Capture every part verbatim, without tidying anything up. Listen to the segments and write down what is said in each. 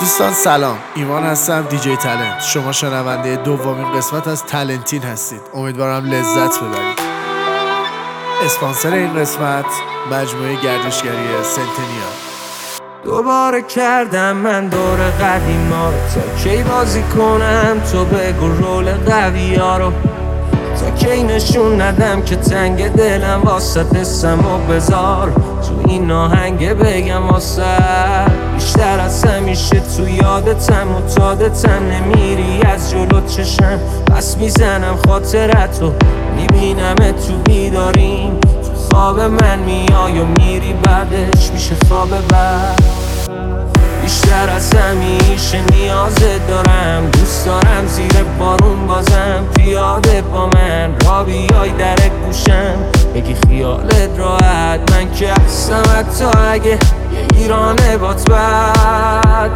دوستان سلام، ایمان هستم، دیجی تالنت. شما شنونده دومین قسمت از تالنتین هستید. امیدوارم لذت ببرید. اسپانسر این قسمت مجموعه گردشگری سنتنیا. دوباره کردم من دور قدیما رو، تا کی بازی کنم تو بگو رول قوی ها رو، تا کی نشون ندم که تنگ دلم واسه دستم و بذار تو این آهنگ بگم واسه بیشتر از همیشه تو یادتم متادتم، نمیری از جلو چشم بس میزنم خاطرتو، میبینم تو بیداریم تو خواب من میای و میری بعدش میشه خواب بعد. بیشتر از همیشه نیازت دارم، دوست دارم زیر بارون بازم پیاده با من را بیای در گوشم بگی خیالت راحت، من که هستم حتی اگه یه ایرانه بات بد.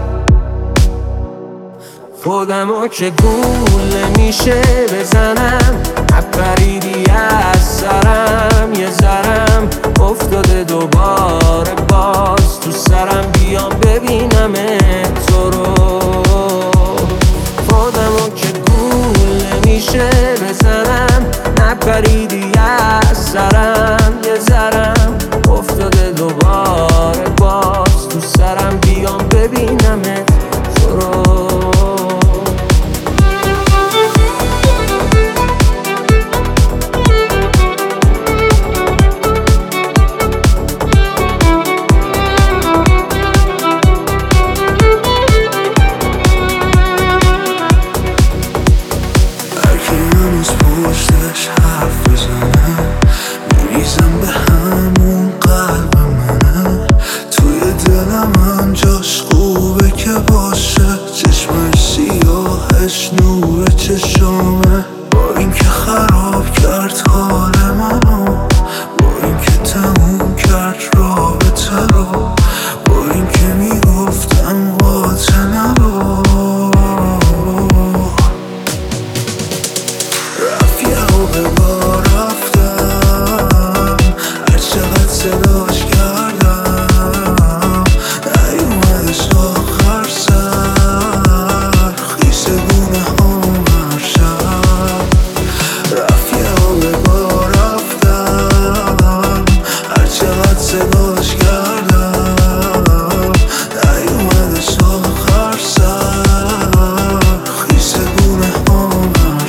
خودمو که گول نمیشه بزنم، نپریدی از سرم یه ذرم افتاده دوباره باز تو سرم، بیام ببینم تو رو. خودمو که گول نمیشه بزنم، نپریدی از سرم یه ذرم افتاده دوباره باز تو سرم، بیام ببینم تو رو. نور چشامه با اینکه خراب کرد حال منو، با اینکه تموم کرد رابطه رو، با اینکه میگفتم قاطع نرو. رفت یه به با رفتم، هر چقدر صداش کردم نیومدش آخر سر خیس گونه هم هر شب. رفت یه به با رفتم، هر چقدر صداش کردم نیومدش آخر سر خیس گونه هم هر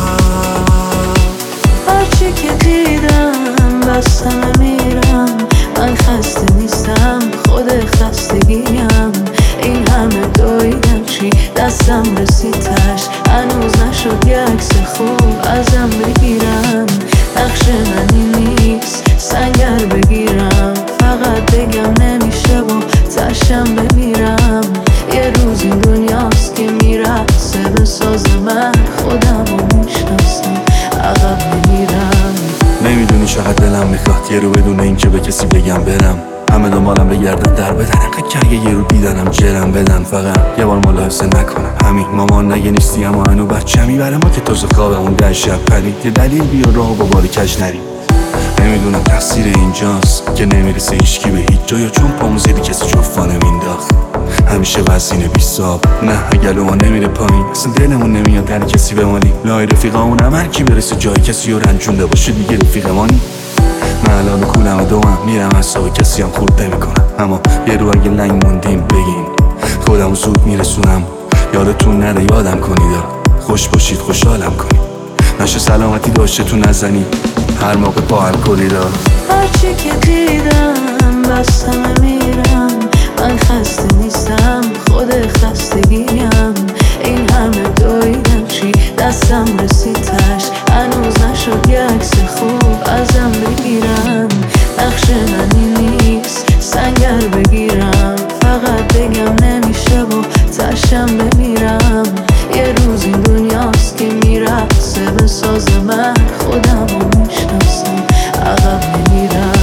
شب. هرچی که دیدم بستم میرم، من خسته نیستم خود خستگیم، این همه دویدم چی دستم رسید تش، هنوز نشد یه عکس خوب ازم بگیرم، نقش من این نیست سنگر بگیرم، فقط بگم نمیشه با تشم بمیرم، یه روز این دنیاست که میرسه به ساز من، خودم رو میشناسم عقب نمیرم. نمیدونی چقدر دلم میخواد یه رو بدون اینکه به کسی بگم برم، همه دنبالم بگردن در بدن، انقدر که اگه یه رو دیدنم جرم بدن، فقط یه بار ملاحظه نکنم همین مامان نگه نیستی اما هنو بچه می برای ما که تازه خوابمون در شب پرید، یه دلیل بیا راه با باری کج نریم. نمیدونم تقصیر اینجاست که نمیرسه هیچکی به هیچ جا، یا چون پامو زیدی کسی جفا نمینداخت همیشه وزینه بیستاب، نه اگلو ما نمیره پایین اصلا دلمون نمیاد در کسی بمالیم، لای رفیقامون هم هر کی برسه جای کسی رو رنجونده باشه دیگه رفیق مانی. من الان کولم و دوام میرم اصاب کسی هم خورد نمی کنم، اما یه رو اگه لنگ موندیم بگین خودمو زود میرسونم، یادتون نره یادم کنید، خوش باشید خوشحالم کنید، نشه سلامتی داشته تو نزنید هر موقع با الکلی دا. هرچی که دیدم بستم میرم، من خسته نیستم خود خستگیم، این همه دویدم چی دستم رسید تش، هنوز نشد یه عکس خوب ازم بگیرم، نقش من این نیست سنگر بگیرم، فقط بگم نمیشه با تشم بمیرم، یه روز این دنیاست که میرسه به ساز من، خودم رو میشناسم عقب نمیرم.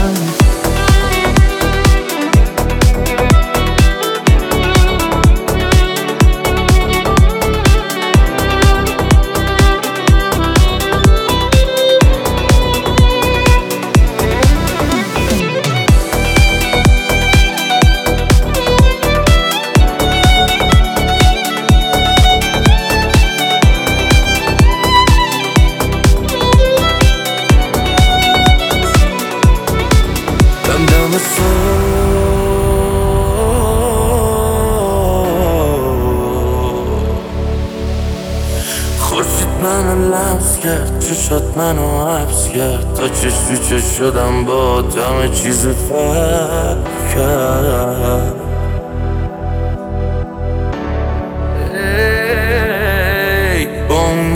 منو لمس کرد، چشات منو حبس کرد، تا چش تو چش شدم با همه چیزت فرق کرد. ای با اون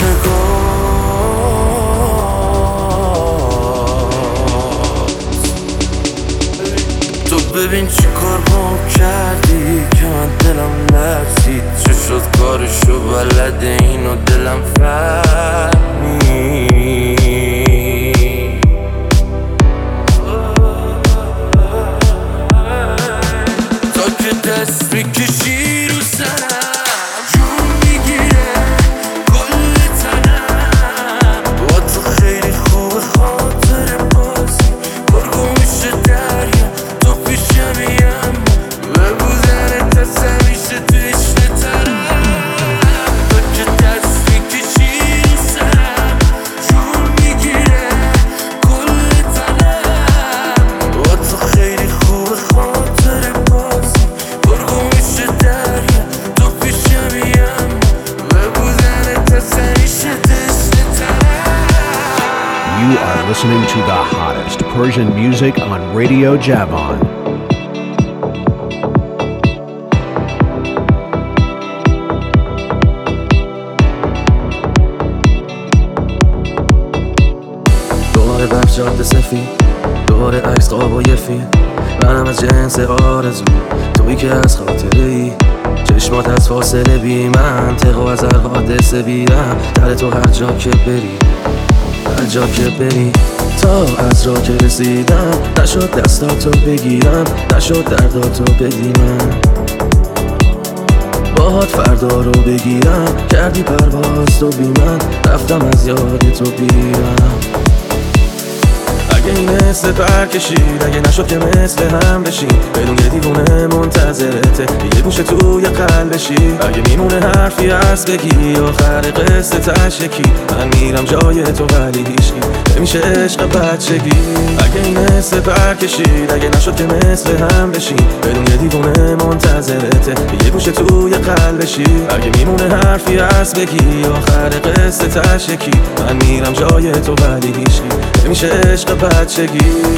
تو ببین چی کار با کردی که من دلم لرزید، چه شد کارشو بلده اینو دلم فهمید. تا که دست میکشی رو سرم جون میگیره کل تنم، با تو خیلی خوبه خاطر بازی برگو میشه دریا تو پیشم یم ببودن تا همیشه تو عشق ترم. تا که دست میکشی رو سرم جون میگیره کل تنم، با تو خیلی خوبه خاطر بازی برگو میشه دریا تو پیشم یم ببودن تا همیشه تو عشق ترم. You are listening to the hottest Persian music on Radio Javan. دوباره برف جاده سفید، دوباره عکس قاب و یه فیلم، منم از جنس آرزو تویی که از خاطره ای، چشمات از فاصله بی منطق و از هر حادثه بیرم در تو هر جا که بری، هر جا که بری. تا از راه که رسیدم نشد دستاتو بگیرم، نشد درداتو بدیمم، باهات فردا رو بگیرم، کردی پرواز تو بی من، رفتم از یاد تو بیرم. اگه این مثل پر کشید، اگه نشد که مثل هم بشی، بدون یه دیوونه منتظرته یه گوشه توی قلبشی، اگه میمونه حرفی هست بگی آخر قصه تشکی، من میرم جای تو ولی هیچکی نمیشه عشق بچگی. اگه این مثل پر کشید، اگه نشد که مثل هم بشی، بدون یه دیوونه منتظرته یه گوشه توی قلبشی، اگه میمونه حرفی هست بگی آخر قصه تشکی، من میرم جای تو ولی هیچکی نمیشه عشق بچگی.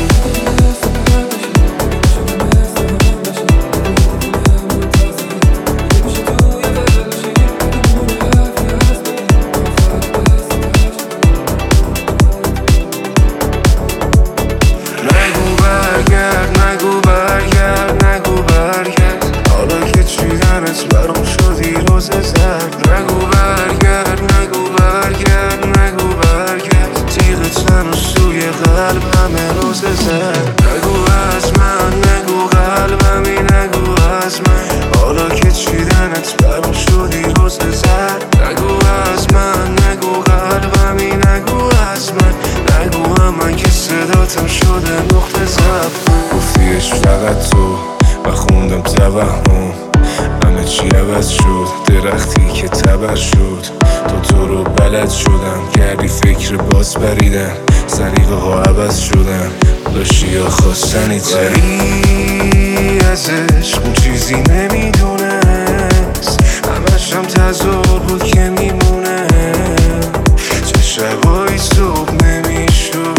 سریقه ها عوض شدن داشتی یا خواستنی ولی از عشق اون چیزی نمیدونست، همش هم تظاهر بود که میمونه، چه شبایی صبح نمیشد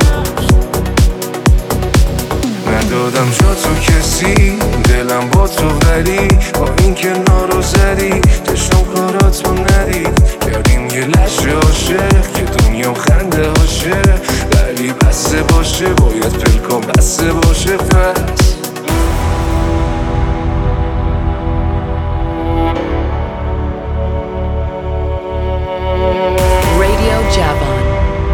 ندادم جا تو کسی، دلم با تو ولی با این کنار رو زدی، چشم کاراتو ندید، کردیم یه لحظه عاشق که دنیا خنده هاشه، ولی بسته باشه باید پلکام بسته باشه. پس Radio Javan.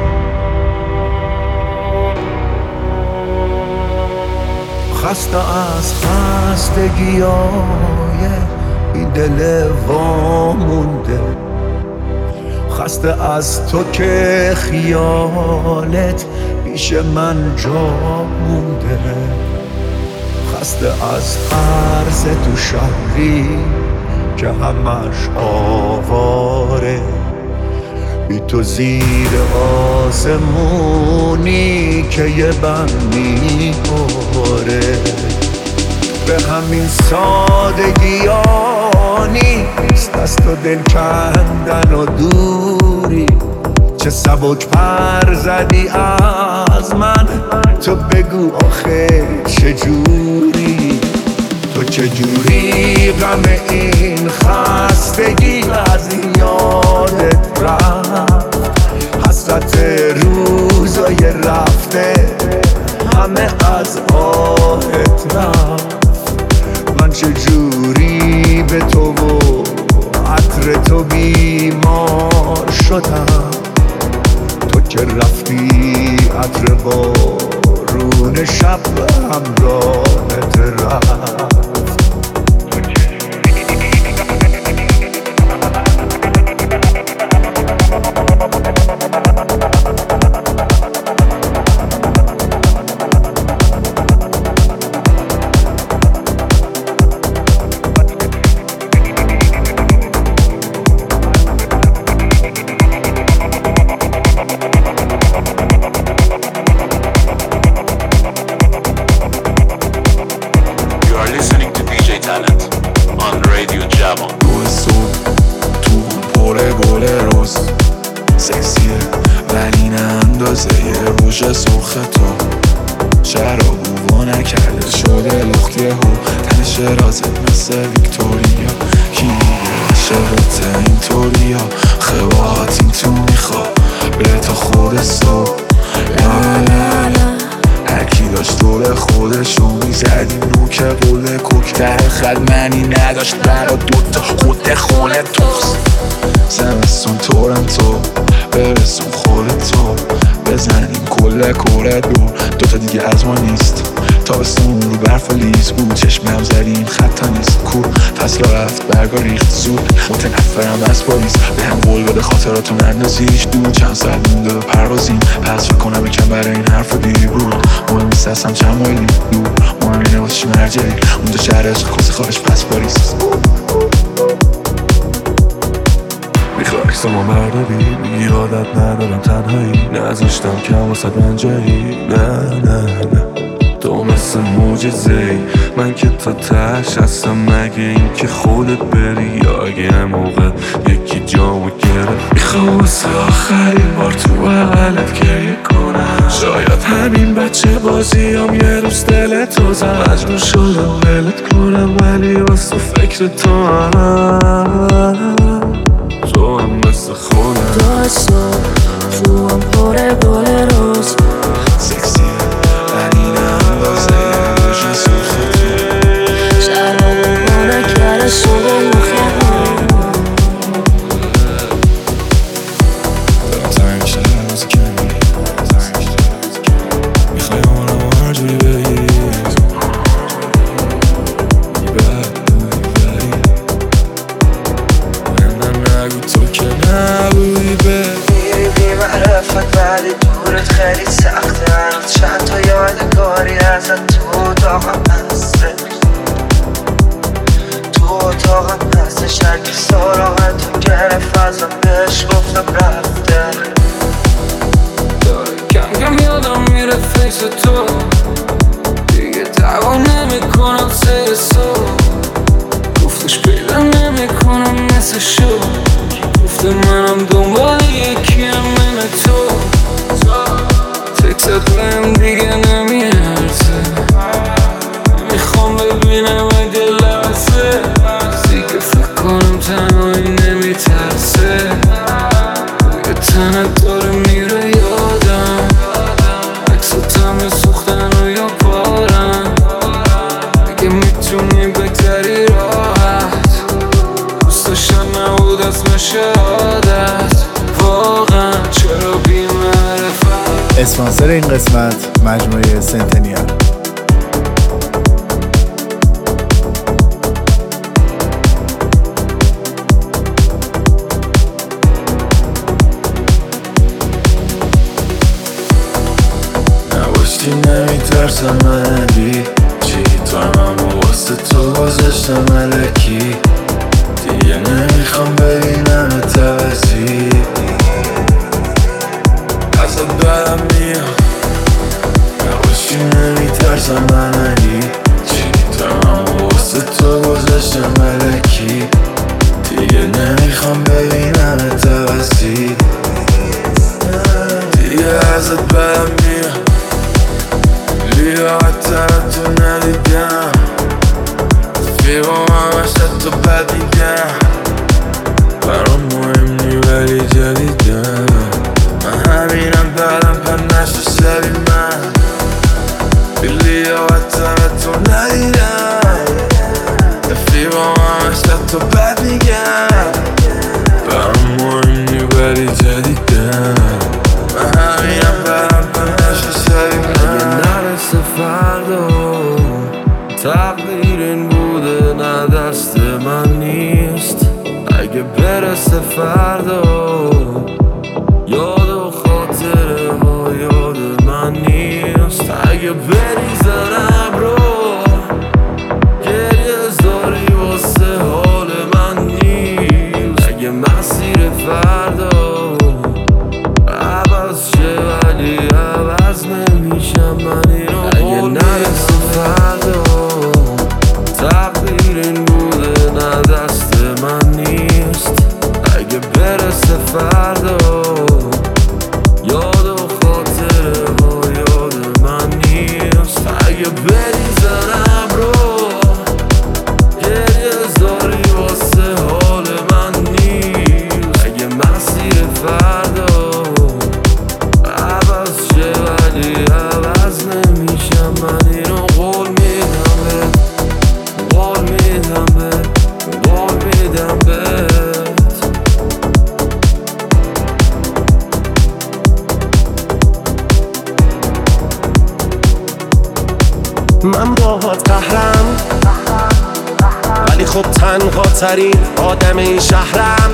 خسته از خستگی های این دل وامونده، خسته از تو که خیالت پیش من جا مونده، خسته از عرض تو شهری که همش آواره، بی تو زیر آسمونی که یه بند میباره، به همین سادگی ها نیست از تو دل کندن و دور جوری چه سبک پر زدی از من تو بگو آخه چجوری تو چجوری غم این خستگی از این یادت رفت حسرت روزای رفته همه از آهت رفت من چجوری به تو و عطر تو بیمار شدم تو که رفتی عطر بارون شب همراهت رفت مثل ویکتوریا کی میگه شبت اینطوریا خواهات این تو میخوا به تا خود صبح هرکی داشت دور خودشو میزدیم رو که قول کوک در خدمنی نداشت برا دوتا خود خونه توست زمستون تورم تو برسون خودتو بزنیم کل کوره دور دوتا دیگه از ما نیست تابستون رو برف و لیز بود چشمم زدیم خطا نیست کور فصل رفت برگا ریخت زود متنفرم از پاریس به هم قول بده خاطراتو نندازیش دور چند ساعت مونده به پروازیم پس فکر کنم یکم برای این حرف دیر بود مهم نیست هستم چند مایلی دور مهم اینه واسه چی مرجعی اونجا شهر عشق کسی خواهش پس پاریس میخوای عکسمو برداری میگی عادت ندارم تنهایی نذاشتم کم واسه رنجایی نه نه نه تو مثل معجزه‌ای من که تا تهش هستم مگه این که خودت بری یا اگه موقع یکی جامو گرفت میخوام واسه آخرین بار تو بغلت گریه کنم شاید همین بچه بازیام یه روز دلتو زد مجبور شدم ولت کنم ولی واسه فکر تو هم تو هم مثل خودم داستان تو هم پره گل روز سکسیه ولی نندازه روژه سرختی شرابو با نکره شده مخیرم دارم تنگ میشه هر روز کمی میخوای آنم هر جوری بگی میگی بد بودی ولی من نگو تو که نبودی بد میری بی معرفت ولی دورت خیلی سخته هنوز چند تا یادگاری ازت تو اتاقم هسته تو اتاقم هستش هرکی سراغتو گرفت ازم بهش گفتم رفته داره کم کم یادم میره فکر تو دیگه دعوا نمیکنم سه صبح گفتش پیدا نمیکنم مثل شو گفته منم دنبال یکیم من تو تکست بهم دیگه نمیارزه میخوام ببینم اگه لحظه دیگه فکر کنم تنهایی نمیترسه دیگه تنت داره میره یادم عکساتم سوختن و یا پارم دیگه میتونی بگذری راحت دوست داشتم نبود اسم شهادت واقعا چرا بی معرفت. اسپانسر این قسمت مجموعه سنتنیال. نباشتی نمیترسم من بی چی تو هم واسه تو گذاشتم ملکی دیگه نمیخوام ببینم توزی ازت برم میام نباشتی نمیترسم من علی چی تو هم واسه تو گذاشتم ملکی دیگه نمیخوام ببینم توزی رفیقام همش تو بد میگم برام مهم نی ولی جدیدم من همینم برم پر نشو سری من بیلی و وطنتو ندیدم رفیقام همش تو بد میگم برام مهم نی ولی جدیدم من همینم برم پر نشو سری من اگه نرسه فردا تقدیر این بوده نه دست من نیست اگه برسه فردا یاد و خاطره ها یاد من نیست اگه بریزن ابرو گریه زاری واسه حال من نیست اگه مسیر فردا عوض شه ولی عوض نمیشم من اینو اگه نرسه فردا تقدیر این بوده نه دست من نیست اگه برسه فردا یاد و خاطره ها یاد من نیست اگه بریزن ابرو گریه زاری واسه حال من نیست اگه مسیر فردا عوض شه ولی عوض نمیشم من اینو قول میدم بهت قول میدم بهت قول میدم بهت من باهات قهرم ولی خب تنها ترین آدم این شهرم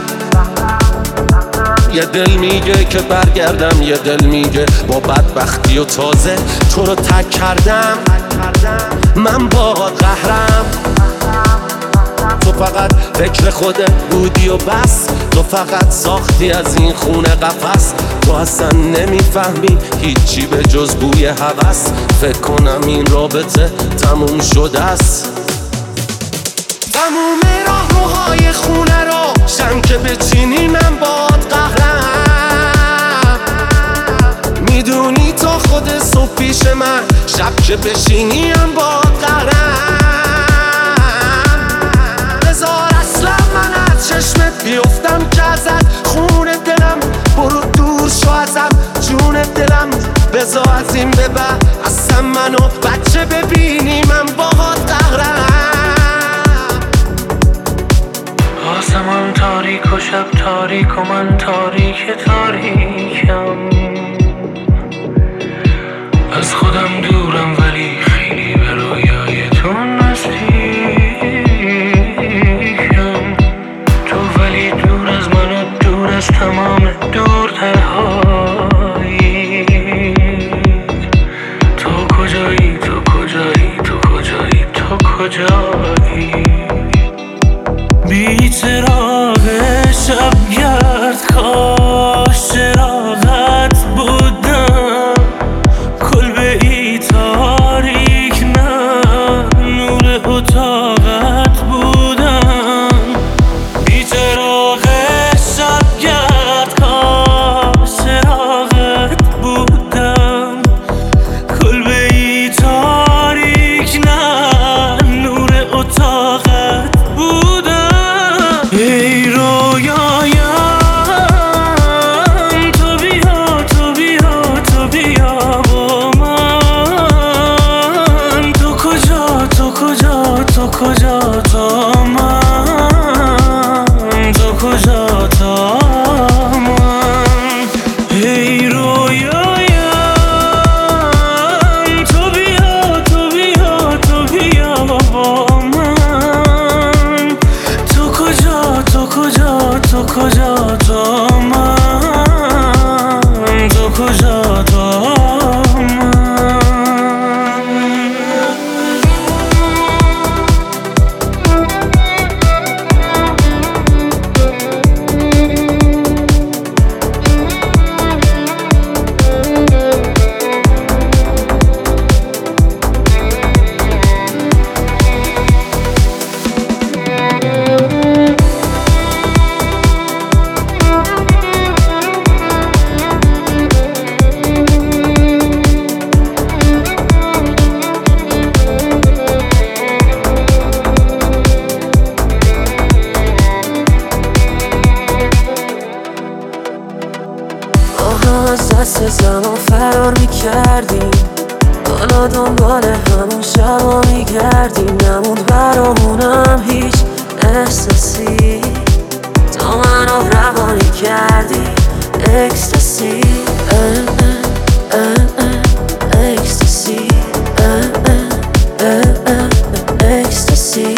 یه دل میگه که برگردم یه دل میگه با بدبختی و تازه تو رو تک کردم من باهات قهرم تو فقط فکر خودت بودی و بس تو فقط ساختی از این خونه قفس تو اصلا نمیفهمی هیچی به جز بوی هوس فکر کنم این رابطه تموم شده است تموم راهروهای خونه رو شم که بچینی من باد قهرم میدونی تا خود صبح پیش من شب که بشینی هم باد قهرم بذار اصلا من از چشمت بیفتم که ازت خون دلم برو دور شو ازم جون دلم بذار از این به بعد اصلا منو بچه ببینی من باهات قهرم آسمان تاریک و شب تاریک و من تاریک تاریکم از خودم دورم ولی خیلی به رویای تو نزدیکم تو ولی دور از من و دور از تمام دورترهایی تو کجایی تو کجایی تو کجایی تو کجایی بی چراغ شبگرد کاش چراغت بودم کلبه ای تاریک نه نور اتاقت بودم بی چراغ شبگرد کاش چراغت بودم کلبه ای تاریک نه نور اتاقت بودم ای رویایم تو بیا تو بیا تو بیا با من تو کجا تو کجا تو کجا تا من تو کجا تا من ای رویایم تو بیا تو بیا تو بیا با من تو کجا تو کجا تو کجا تا من تو کجا تا من زمان فرار میکردیم، حالا دنبال همون شبا میگردیم. نموند برامونم هیچ احساسی، تو منو روانی کردی اکستاسی. اکستاسی اکستاسی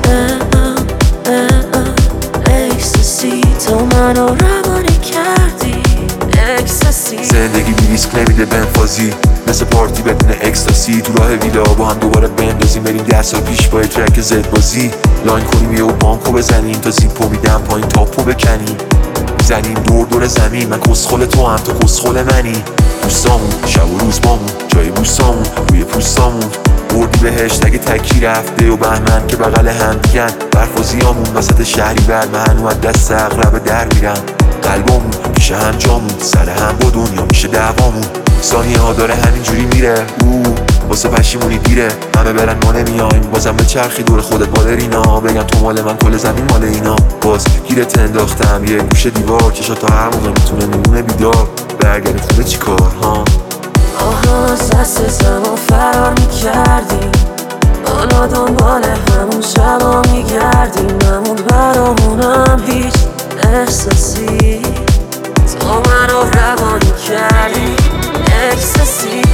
اکستاسی، تو منو روانی کردی اکستاسی. زندگی بی ریسک نمیده بنفازی، مثل پارتی بدون اکستاسی. تو راه ویلا با هم دوباره بندازیم، بریم ده سال پیش با ترک زد بازی. لاین کنیم یه و بانکو بزنیم، تا زیپو میدم پایین تاپو بکنیم. میزنیم دور دور زمین، من کسخل تو هم تو کسخل منی. دوستامون شب و روز بامون، جای بوسامون روی پوستامون. بردی بهش اگه تکی رفته و بهمن که بغل هم دیگن. برفازیامون وسط شهری بر من و دست اقرب در میرم. قلبامون پیش هم جامون، سر هم با دنیا میشه دعوامون. ثانیه ها داره همینجوری میره، او واسه پشیمونی دیره. همه برن ما نمیایم، بازم به چرخی دور خودت بالرینا. بگن تو مال من کل زمین مال اینا. باز گیرت انداختم یه گوشه دیوار، چشا تا هر موقع میتونه میمونه بیدار. برگردی خونه چی کار ها؟ آها از دست زمان فرار میکردیم، حالا دنبال همون شبا میگردیم. نموند برامونم هیچ احساسی، تو منو روانی کردی اکستاسی.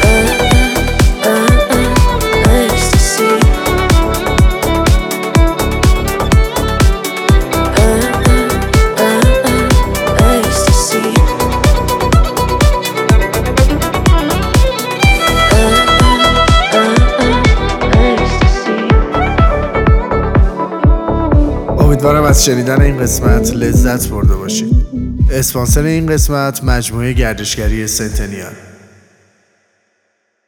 اکستاسی اکستاسی. امیدوارم از شنیدن این قسمت لذت برده باشید. اسپانسر این قسمت مجموعه گردشگری سنتنیال.